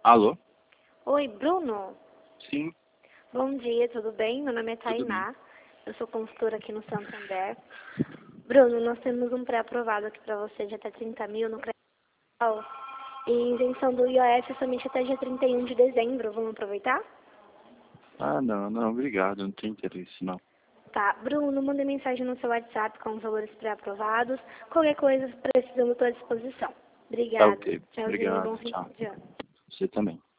Alô? Oi, Bruno. Sim, Bom dia, tudo bem? Meu nome é tudo bem. Tainá. Eu sou consultora aqui no Santander. Bruno, nós temos um pré-aprovado aqui para você de até 30 mil no crédito e isenção do IOF somente até dia 31 de dezembro. Vamos aproveitar? Ah, não, obrigado, não tenho interesse, não. Tá. Bruno, manda mensagem no seu WhatsApp com os valores pré-aprovados. Qualquer coisa, precisando, estou à disposição. Tá Obrigada. ok, Tchauzinho e obrigado, bom fim tchau. de ano. Você também.